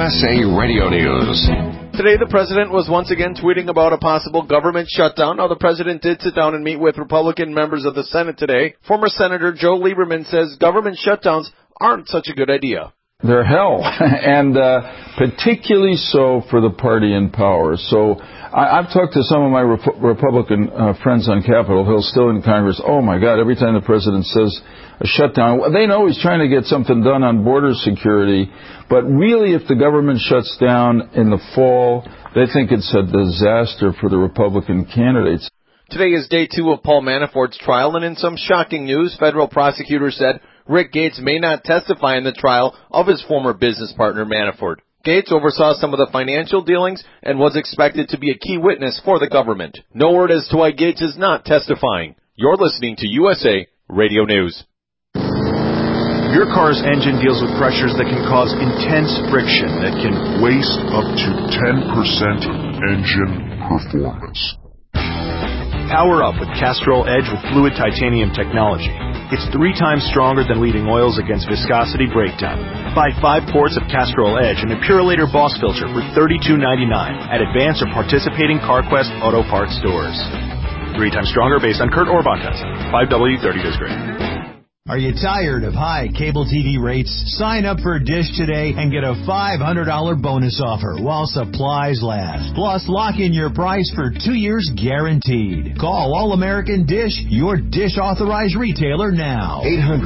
USA Radio News. Today, the president was once again tweeting about a possible government shutdown. Now, the president did sit down and meet with Republican members of the Senate today. Former Senator Joe Lieberman says government shutdowns aren't such a good idea. They're hell, and particularly so for the party in power. So I've talked to some of my Republican friends on Capitol Hill, still in Congress. Oh, my God, every time the president says a shutdown, they know he's trying to get something done on border security. But really, if the government shuts down in the fall, they think it's a disaster for the Republican candidates. Today is day 2 of Paul Manafort's trial, and in some shocking news, federal prosecutors said Rick Gates may not testify in the trial of his former business partner Manafort. Gates oversaw some of the financial dealings and was expected to be a key witness for the government. No word as to why Gates is not testifying. You're listening to USA Radio News. Your car's engine deals with pressures that can cause intense friction that can waste up to 10% of engine performance. Power up with Castrol Edge with fluid titanium technology. It's 3 times stronger than leading oils against viscosity breakdown. Buy 5 quarts of Castrol Edge and a Purolator Boss filter for $32.99 at advanced or participating CarQuest Auto Parts stores. 3 times stronger based on Kurt Orbach test. 5W30 disc grade. Are you tired of high cable TV rates? Sign up for Dish today and get a $500 bonus offer while supplies last. Plus, lock in your price for 2 years guaranteed. Call All-American Dish, your Dish authorized retailer now.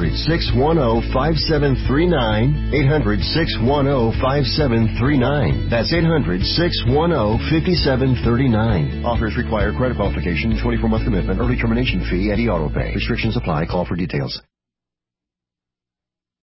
800-610-5739. 800-610-5739. That's 800-610-5739. Offers require credit qualification, 24-month commitment, early termination fee, Eddie Auto Pay. Restrictions apply. Call for details.